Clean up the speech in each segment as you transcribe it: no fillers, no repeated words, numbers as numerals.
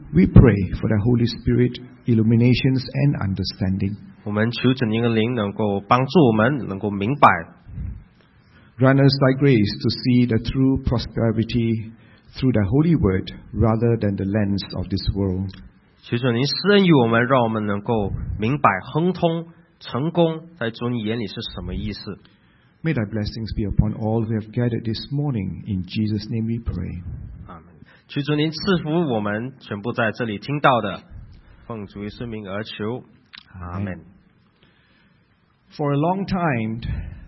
We pray for the Holy Spirit illuminations and understanding. 我们求主您的灵能够帮助我们能够明白。 Grant us thy grace to see the true prosperity through the holy word rather than the lens of this world. 求主您施恩于我们，让我们能够明白亨通成功在主你眼里是什么意思。 May thy blessings be upon all who have gathered this morning. In Jesus' name we pray. 阿门。求主您赐福我们全部在这里听到的，奉主耶稣名而求，阿门。 For a long time,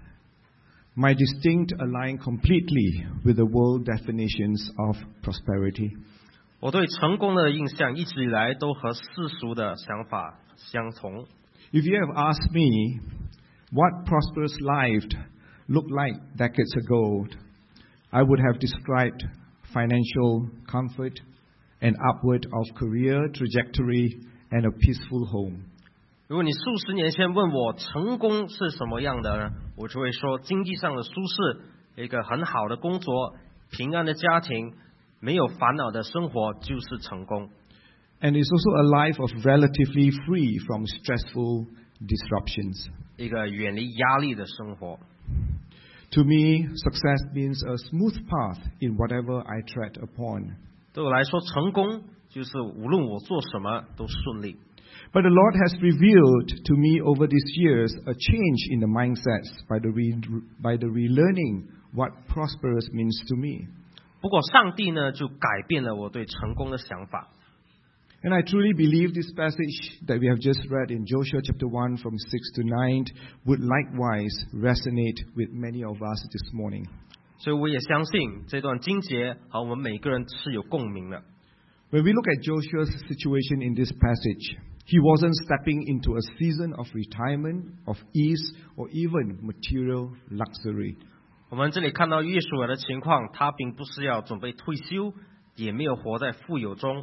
my distinct aligned completely with the world definitions of prosperity. 我对成功的印象一直以来都和世俗的想法相同。 If you have asked me what prosperous life looked like decades ago, I would have described financial comfort, an upward of career trajectory, and a peaceful home. 如果你数十年前问我成功是什么样的呢，我就会说经济上的舒适，一个很好的工作，平安的家庭，没有烦恼的生活就是成功。 And it's also a life of relatively free from stressful disruptions. 一个远离压力的生活。 To me, success means a smooth path in whatever I tread upon. 对我来说，成功就是无论我做什么都顺利。 But the Lord has revealed to me over these years a change in the mindsets by the relearning what prosperous means to me. 不过上帝呢，就改变了我对成功的想法。 And I truly believe this passage that we have just read in Joshua chapter 1 from 6 to 9 would likewise resonate with many of us this morning. 所以我也相信这段经节和我们每个人是有共鸣的。 When we look at Joshua's situation in this passage, he wasn't stepping into a season of retirement, of ease, or even material luxury. 我们这里看到约书亚的情况，他并不是要准备退休，也没有活在富有中。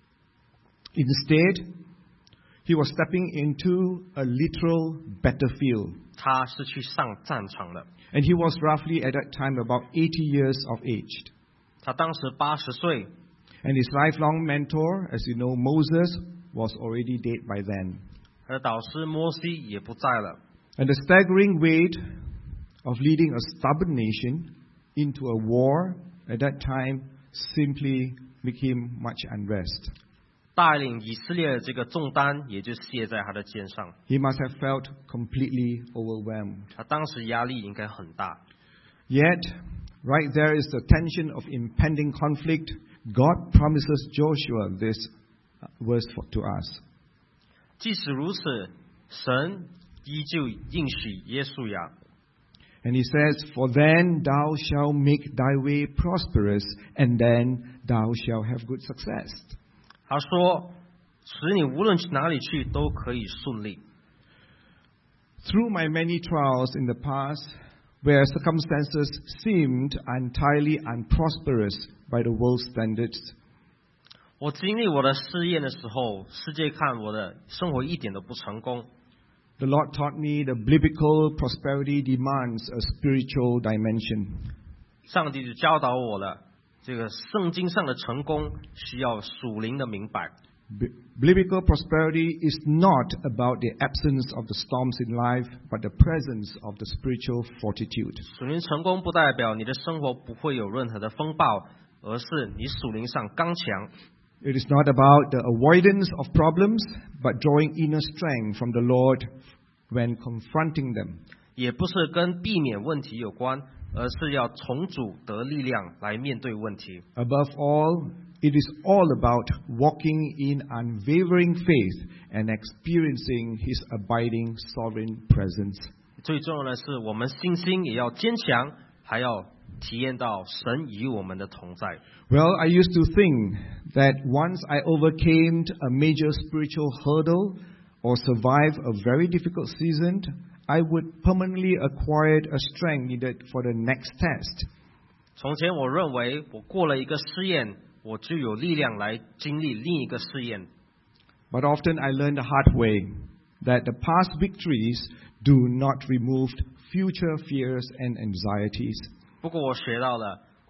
Instead, he was stepping into a literal battlefield. 他是去上战场的。 And he was roughly at that time about 80 years of age. 他当时80岁。 And his lifelong mentor, as you know, Moses, was already dead by then. 他的导师摩西也不在了。 And the staggering weight of leading a stubborn nation into a war at that time simply became much unrest. 带领以色列的这个重担也就卸在他的肩上。 He must have felt completely overwhelmed. 他当时压力应该很大。 Yet, right there is the tension of impending conflict. God promises Joshua this verse to us. 即使如此，神依旧应许耶稣亚。 And he says, For then thou shalt make thy way prosperous, and then thou shalt have good success. 他说，使你无论去哪里去都可以顺利。 Through my many trials in the past, where circumstances seemed entirely unprosperous by the world's standards, 我经历我的试验的时候，世界看我的生活一点都不成功。 the Lord taught me the biblical prosperity demands a spiritual dimension. 上帝就教导我了，这个圣经上的成功需要属灵的明白。 Biblical prosperity is not about the absence of the storms in life, but the presence of the spiritual fortitude. 属灵成功不代表你的生活不会有任何的风暴，而是你属灵上刚强。 It is not about the avoidance of problems, but drawing inner strength from the Lord when confronting them. 也不是跟避免问题有关，而是要从主得力量来面对问题。 Above all, it is all about walking in unwavering faith and experiencing His abiding sovereign presence. 最重要的是，我们信心也要坚强，还要体验到神与我们的同在。 Well, I used to think that once I overcame a major spiritual hurdle or survived a very difficult season, I would permanently acquire a strength needed for the next test. 从前我认为我过了一个试验，我就有力量来经历另一个试验。 But often I learned the hard way that the past victories do not remove future fears and anxieties. 不过我学到了，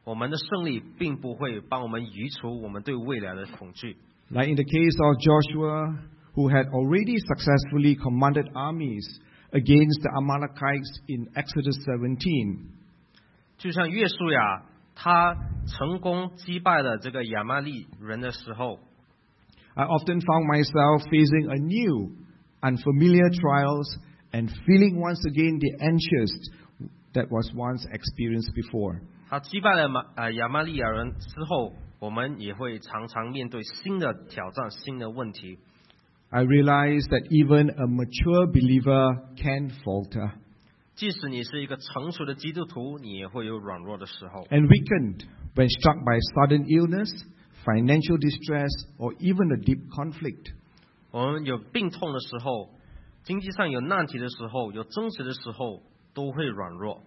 我们的胜利并不会帮我们移除我们对未来的恐惧。 Like in the case of Joshua, who had already successfully commanded armies against the Amalekites in Exodus 17. 就像约书亚他成功击败了这个亚玛力人的时候， I often found myself facing anew unfamiliar trials and feeling once again the anxious that was once experienced before. 他击败了亚玛利亚人之后，我们也会常常面对新的挑战、新的问题。 I realized that even a mature believer can falter 即使你是一个成熟的基督徒，你也会有软弱的时候。 and weakened when struck by sudden illness, financial distress, or even a deep conflict. 我们有病痛的时候，经济上有难题的时候，有争执的时候，都会软弱。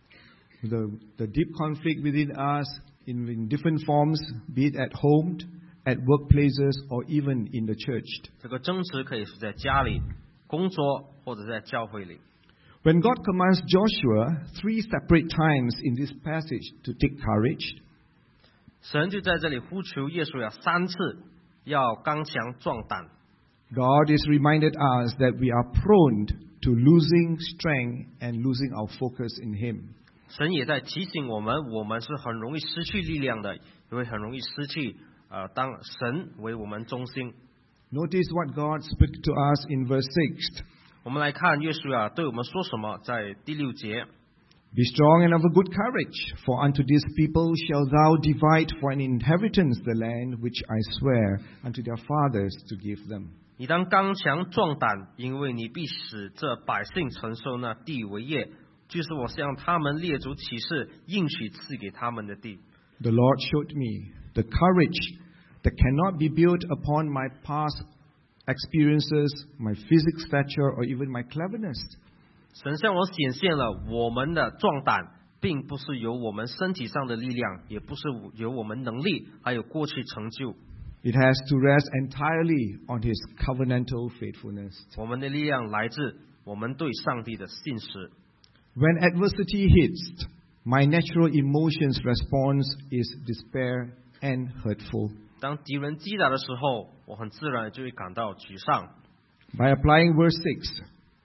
The deep conflict within us in different forms, be it at home, at workplaces, or even in the church. 这个争执可以是在家里、工作，或者在教会里。 When God commands Joshua 3 separate times in this passage to take courage, 神就在这里呼求耶稣亚3次，要刚强壮胆。 God is reminded us that we are prone to losing strength and losing our focus in Him. 神也在提醒我们，我们是很容易失去力量的，也会很容易失去当神为我们中心。 Notice what God spoke to us in verse 6. 我们来看约书亚对我们说什么，在第6节。 Be strong and of a good courage, for unto this people shalt thou divide for an inheritance the land which I swear unto their fathers to give them. 你当刚强壮胆，因为你必使这百姓承受那地为业，就是我向他们列祖起誓应许赐给他们的地。 The Lord showed me the courage that cannot be built upon my past experiences, my physical stature, or even my cleverness. 神向我显现了我们的壮胆，并不是由我们身体上的力量，也不是由我们能力，还有过去成就。 It has to rest entirely on His covenantal faithfulness. 我们的力量来自我们对上帝的信实。 When adversity hits, my natural emotions response is despair and hurtful. 当敌人击打的时候，我很自然就会感到沮丧。 By applying verse 6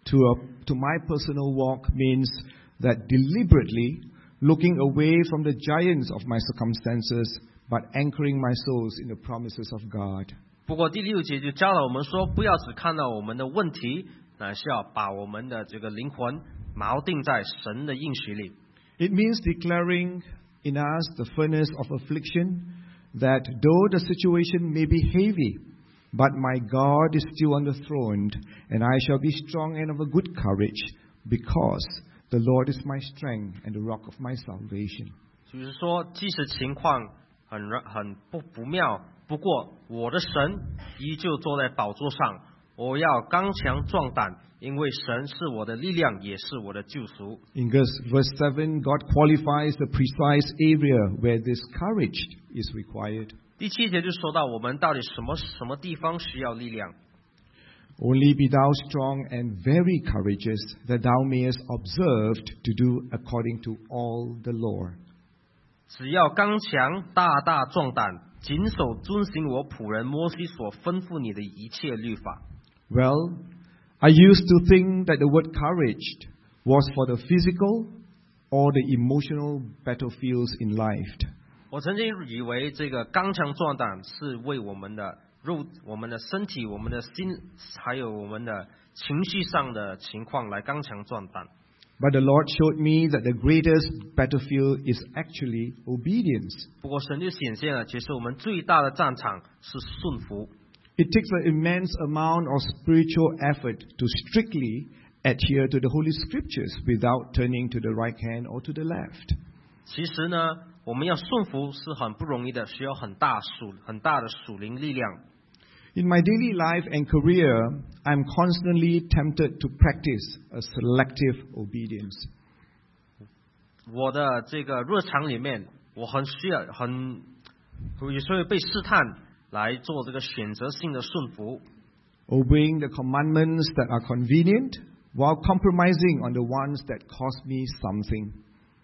to my personal walk means that deliberately looking away from the giants of my circumstances, but anchoring my souls in the promises of God. 不过第6节就教导我们说，不要只看到我们的问题，乃是要把我们的这个灵魂锚定在神的应许里。 It means declaring in us the furnace of affliction, that though the situation may be heavy, but my God is still on the throne, and I shall be strong and of a good courage, because the Lord is my strength and the rock of my salvation. 就是说，即使情况很不妙，不过我的神依旧坐在宝座上，我要刚强壮胆，因为神是我的力量，也是我的救赎。 In verse 7, God qualifies the precise area where this courage is required. 第7节就说到我们到底什么地方需要力量。 Only be thou strong and very courageous, that thou mayest observe to do according to all the law. 只要刚强，大大壮胆，谨守遵行我仆人摩西所吩咐你的一切律法。 Well, I used to think that the word courage was for the physical or the emotional battlefields in life. 我曾经以为这个刚强壮胆是为我们的身体、我们的心，还有我们的情绪上的情况来刚强壮胆。 But the Lord showed me that the greatest battlefield is actually obedience. 不过神就显现了，其实我们最大的战场是顺服。 It takes an immense amount of spiritual effort to strictly adhere to the Holy Scriptures without turning to the right hand or to the left. 其实呢，我们要顺服是很不容易的，需要很大的属灵力量。 In my daily life and career, I'm constantly tempted to practice a selective obedience. 我的这个日常里面，我有时候被试探来做这个选择性的顺服。 Obeying the commandments that are convenient while compromising on the ones that cost me something.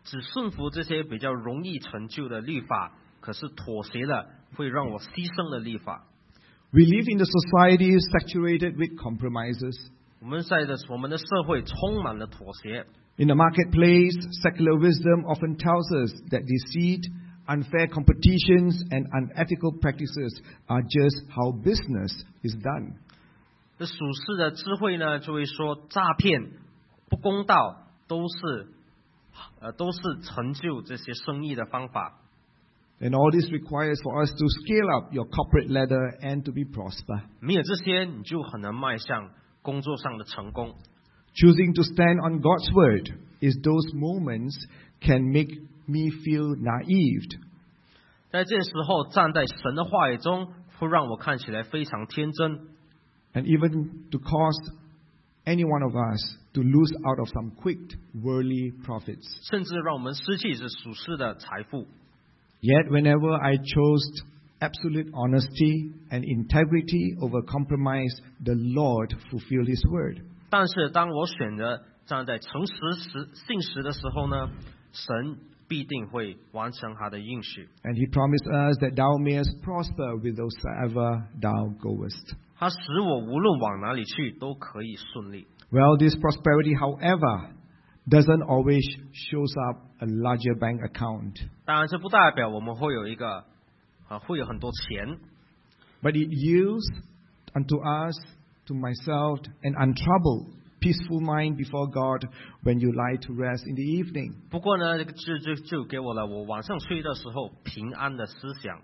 只顺服这些比较容易成就的律法，可是妥协了会让我牺牲的律法。 We live in a society saturated with compromises. 我们的社会充满了妥协。 In the marketplace, secular wisdom often tells us that deceit, unfair competitions, and unethical practices are just how business is done. 这属世的智慧呢，就会说诈骗、不公道都是成就这些生意的方法。 And all this requires for us to scale up your corporate ladder and to be prosper. 没有这些，你就很难迈向工作上的成功。 Choosing to stand on God's word is those moments can make me feel naive. 在这时候，站在神的话语中，会让我看起来非常天真。 And even to cause any one of us to lose out of some quick worldly profits. 甚至让我们失去这属世的财富。 Yet whenever I chose absolute honesty and integrity over compromise, the Lord fulfilled His word. 但是当我选择站在诚实信实的时候呢，神必定会完成他的应许。 And He promised us that thou mayest prosper whithersoever thou goest. 他使我无论往哪里去都可以顺利。 Well, this prosperity, however, doesn't always shows up a larger bank account. 当然，这不代表我们会有很多钱。 But it yields unto us, to myself, an untroubled, peaceful mind before God when you lie to rest in the evening. 不过呢，就给我了我晚上睡的时候平安的思想。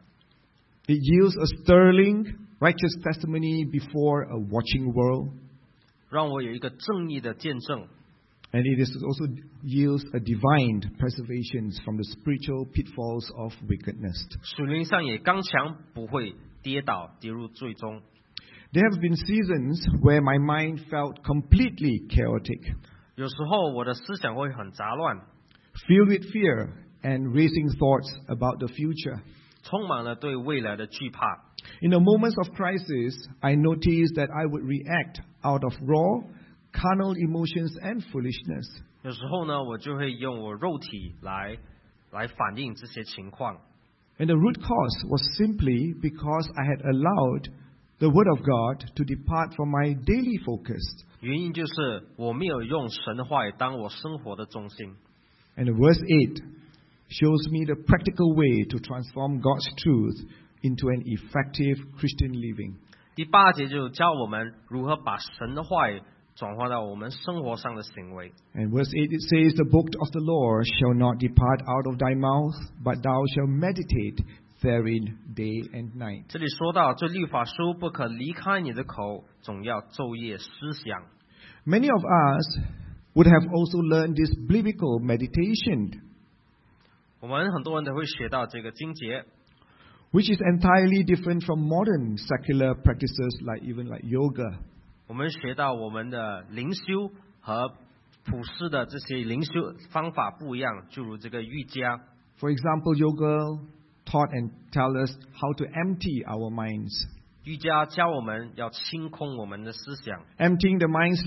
It yields a sterling, righteous testimony before a watching world. 让我有一个正义的见证。 And it is also yields a divine preservation from the spiritual pitfalls of wickedness. 属灵上也刚强，不会跌倒跌入最终。 There have been seasons where my mind felt completely chaotic, 有时候我的思想会很杂乱， filled with fear and racing thoughts about the future. 充满了对未来的惧怕。 In the moments of crisis, I noticed that I would react out of raw, carnal emotions and foolishness. 有时候呢，我就会用我肉体来反映这些情况。 And the root cause was simply because I had allowed the Word of God to depart from my daily focus. 原因就是我没有用神的话语当我生活的中心。 And verse 8 shows me the practical way to transform God's truth into an effective Christian living. 第8节就教我们如何把神的话语转化到我们生活上的行为。 And verse 8 it says, The book of the law shall not depart out of thy mouth, but thou shalt meditate therein day and night. 这里说到，这律法书不可离开你的口，总要昼夜思想。 Many of us would have also learned this biblical meditation, 我们很多人都会学到这个经节， which is entirely different from modern secular practices like yoga. 我们学到我们的灵修和普世的这些灵修方法不一样，就如这个瑜伽。 For example, yoga taught and tell us how to empty our minds. 瑜伽教我们要清空我们的思想， Emptying the minds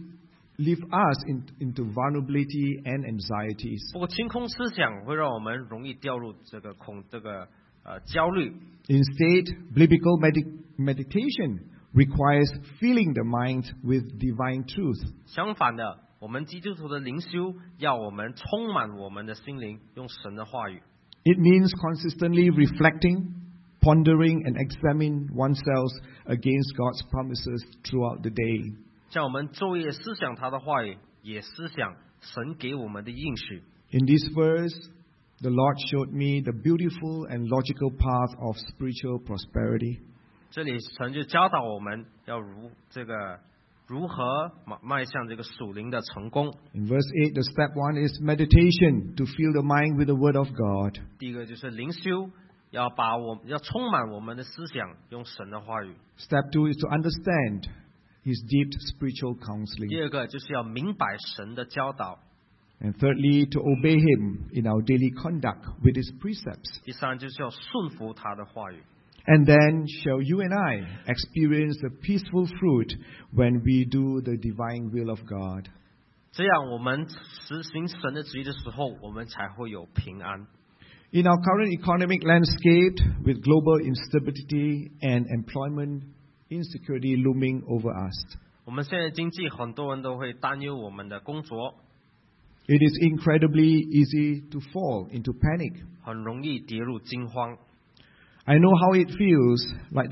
leave us into vulnerability and anxieties. 不过清空思想会让我们容易掉入这个焦虑。 Instead, biblical meditation requires filling the mind with divine truth. 相反的，我们基督徒的灵修要我们充满我们的心灵，用神的话语。 It means consistently reflecting, pondering, and examining oneself against God's promises throughout the day. 像我们昼夜思想他的话语，也思想神给我们的应许。 In this verse, the Lord showed me the beautiful and logical path of spiritual prosperity. 这里神就教导我们要如何迈向这个属灵的成功。 In verse 8, the step 1 is meditation, to fill the mind with the Word of God. 第一个就是灵修，要充满我们的思想，用神的话语。 Step 2 is to understand His deep spiritual counseling. 第二个就是要明白神的教导。 And thirdly, to obey Him in our daily conduct with His precepts. 第三就是要顺服他的话语。 And then shall you and I experience the peaceful fruit when we do the divine will of God. 这样我们实行神的旨意的时候，我们才会有平安。 In our current economic landscape, with global instability and employment insecurity looming over us, 我们现在经济很多人都会担忧我们的工作， it is incredibly easy to fall into panic. 很容易跌入惊慌。 I know how it feels like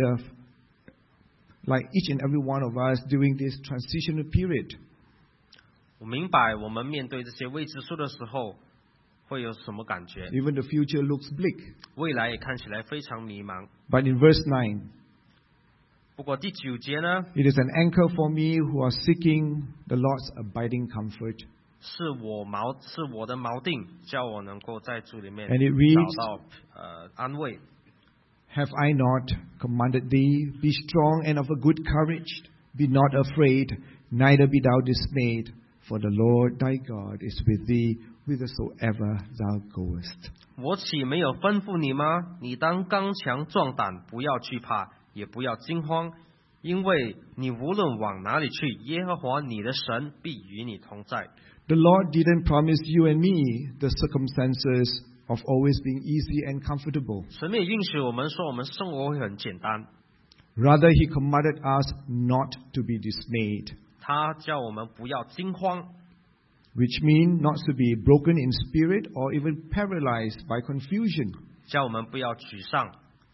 each and every one of us during this transitional period. 我明白我们面对这些未知数的时候会有什么感觉， Even the future looks bleak. 未来也看起来非常迷茫。 But in verse 9, 不过第9节呢， it is an anchor for me who are seeking the Lord's abiding comfort. 是我的锚定，叫我能够在主里面 And it reads, 找到安慰。 Have I not commanded thee? Be strong and of a good courage. Be not afraid, neither be thou dismayed. For the Lord thy God is with thee whithersoever thou goest. 我岂没有吩咐你吗？你当刚强壮胆，不要惧怕，也不要惊慌，因为你无论往哪里去，耶和华你的神必与你同在。 The Lord didn't promise you and me the circumstances of always being easy and comfortable. 神也允许我们说，我们生活会很简单。 Rather, He commanded us not to be dismayed, 他叫我们不要惊慌， which means not to be broken in spirit or even paralyzed by confusion. 叫我们不要沮丧。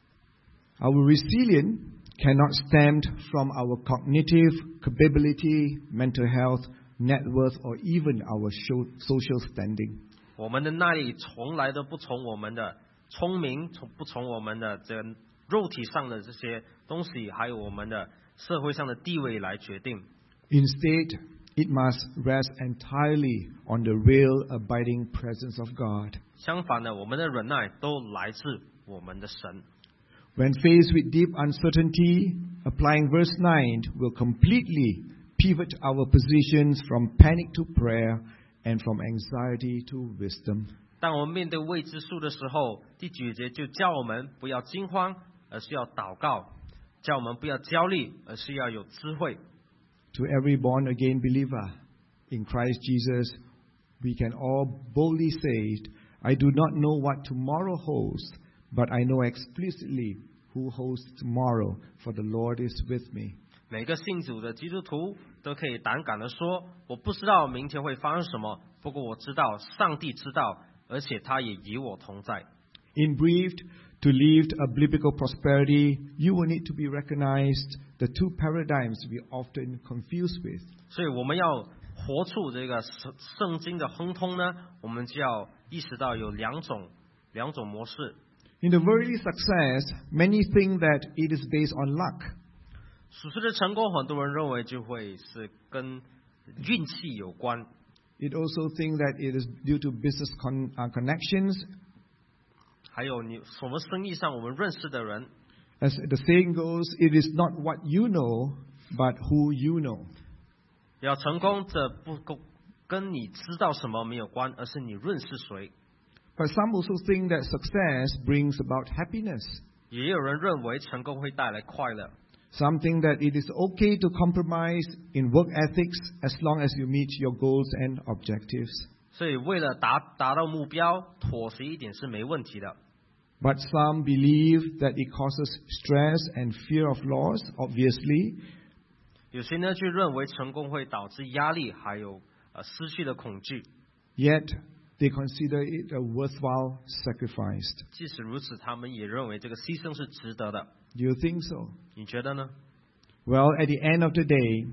Our resilience cannot stem from our cognitive capability, mental health, net worth, or even our social standing. 我们的耐力从来都不从我们的聪明，不从我们的这个肉体上的这些东西，还有我们的社会上的地位来决定。 Instead, it must rest entirely on the real abiding presence of God. 相反的，我们的忍耐都来自我们的神。 When faced with deep uncertainty, applying verse 9 will completely pivot our positions from panic to prayer and from anxiety to wisdom. 当我们面对未知数的时候，第9节就叫我们不要惊慌，而是要祷告；叫我们不要焦虑，而是要有智慧。 To every born-again believer in Christ Jesus, we can all boldly say, I do not know what tomorrow holds, but I know explicitly who holds tomorrow, for the Lord is with me. 每个信主的基督徒都可以胆敢地说：“我不知道明天会发生什么，不过我知道上帝知道，而且他也与我同在。” In brief, to live a biblical prosperity, you will need to be recognized the two paradigms we often confuse with. 所以我们要活出这个圣经的亨通呢，我们就要意识到有两种模式。 In the worldly success, many think that it is based on luck. 属世的成功，很多人认为就会是跟运气有关。 It also thinks that it is due to business connections. 还有你什么生意上我们认识的人， As the saying goes, it is not what you know, but who you know. 要成功，这不跟你知道什么没有关，而是你认识谁。 But some also think that success brings about happiness. 也有人认为成功会带来快乐。 Some think that it is okay to compromise in work ethics as long as you meet your goals and objectives. 所以为了达到目标，妥协一点是没问题的。 But some believe that it causes stress and fear of loss, obviously. 有些呢就认为成功会导致压力，还有失去的恐惧。 Yet they consider it a worthwhile sacrifice. 即使如此，他们也认为这个牺牲是值得的。 Do you think so? 你觉得呢？ Well, at the end of the day,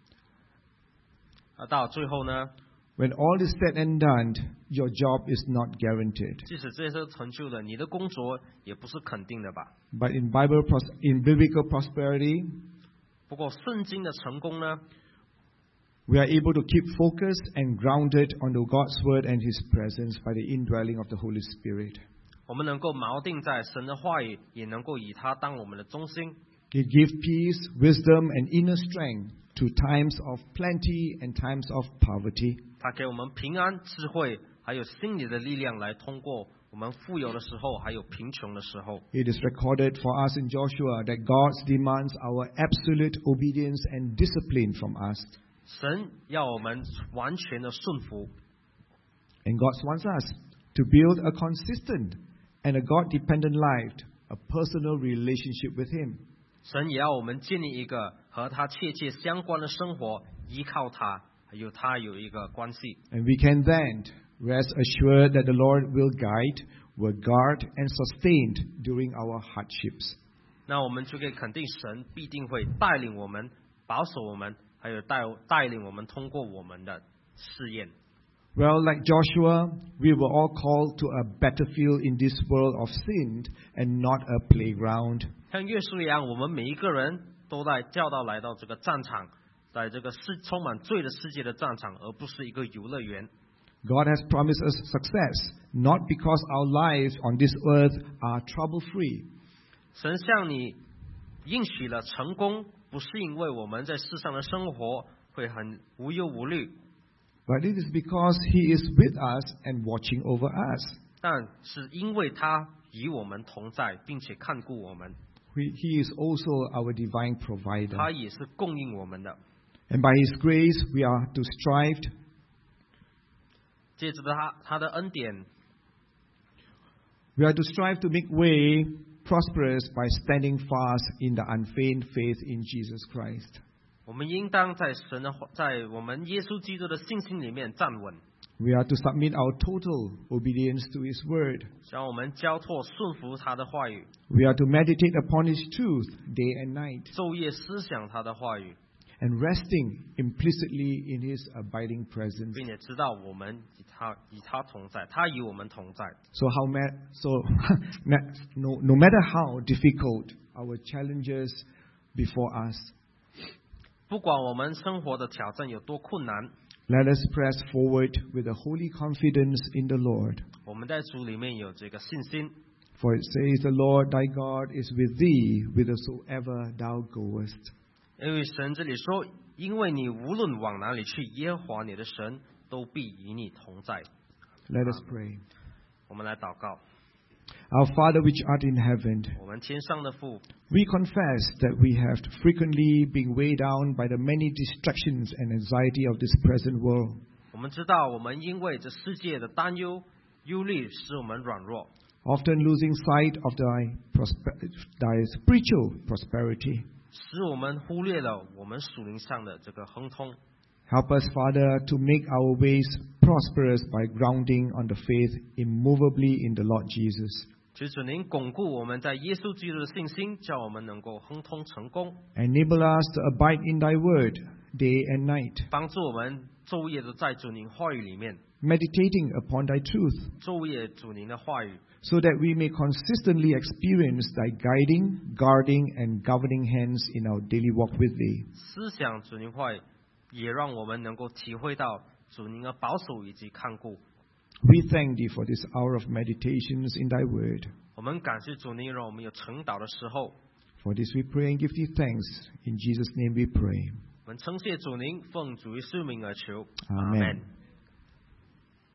到最后呢， when all is said and done, your job is not guaranteed. 即使这些成就了，你的工作也不是肯定的吧？ But in biblical prosperity, 不过圣经的成功呢， we are able to keep focused and grounded on the God's word and His presence by the indwelling of the Holy Spirit. 我们能够锚定在神的话语，也能够以它当我们的中心。 It gives peace, wisdom, and inner strength to times of plenty and times of poverty. 它给我们平安、智慧，还有心理的力量，来通过我们富有的时候，还有贫穷的时候。 It is recorded for us in Joshua that God demands our absolute obedience and discipline from us. 神要我们完全的顺服， And God wants us to build a consistent and a God-dependent life, a personal relationship with Him. 神也要我们建立一个和他切切相关的生活，依靠他，还有他有一个关系。 And we can then rest assured that the Lord will guide, will guard, and sustain during our hardships. 那我们就可以肯定神必定会带领我们，保守我们，还有带领我们通过我们的试验。 Well, like Joshua, we were all called to a battlefield in this world of sin and not a playground. 像约书一样，我们每一个人都在教导来到这个战场，在这个充满罪的世界的战场，而不是一个游乐园。 God has promised us success, not because our lives on this earth are trouble-free, 神向你应许了成功，不是因为我们在世上的生活会很无忧无虑， but it is because He is with us and watching over us. 但是因为他与我们同在，并且看顾我们， He is also our divine 他 provider. 也是供应我们的。 And by His grace, we are to strive, 借着他的恩典， we are to strive to make way prosperous by standing fast in the unfeigned faith in Jesus Christ. 我们应当在我们耶稣基督的信心里面站稳， We are to submit our total obedience to His word. 让我们交托顺服他的话语， We are to meditate upon His truth day and night, 昼夜思想他的话语， and resting implicitly in His abiding presence. 并且知道我们与他同在，他与我们同在。 So no matter how difficult our challenges before us, 不管我们生活的挑战有多困难， let us press forward with a holy confidence in the Lord. 我们在主里面有这个信心， For it says, "The Lord thy God is with thee whithersoever thou goest." 因为神这里说，因为你无论往哪里去，耶和华你的神都必与你同在。 Let us pray. 我们来祷告， Our Father which art in heaven, 我们天上的父， we confess that we have frequently been weighed down by the many distractions and anxiety of this present world. 我们知道我们因为这世界的担忧、忧虑，使我们软弱， Often losing sight of thy spiritual prosperity. 使我们忽略了我们属灵上的这个亨通。 Help us, Father, to make our ways prosperous by grounding on the faith immovably in the Lord Jesus. 求主您巩固我们在耶稣基督的信心，叫我们能够亨通成功， Enable us to abide in thy word day and night, 帮助我们昼夜都在主您话语里面， meditating upon thy truth, 昼夜主您的话语， so that we may consistently experience thy guiding, guarding, and governing hands in our daily walk with thee. 思想主您话语，也让我们能够体会到主您的保守以及看顾。 We thank thee for this hour of meditations in thy word. 我们感谢主您，让我们有晨祷的时候。 For this we pray and give thee thanks. In Jesus' name we pray. 我们称谢主您，奉主耶稣名而求， Amen.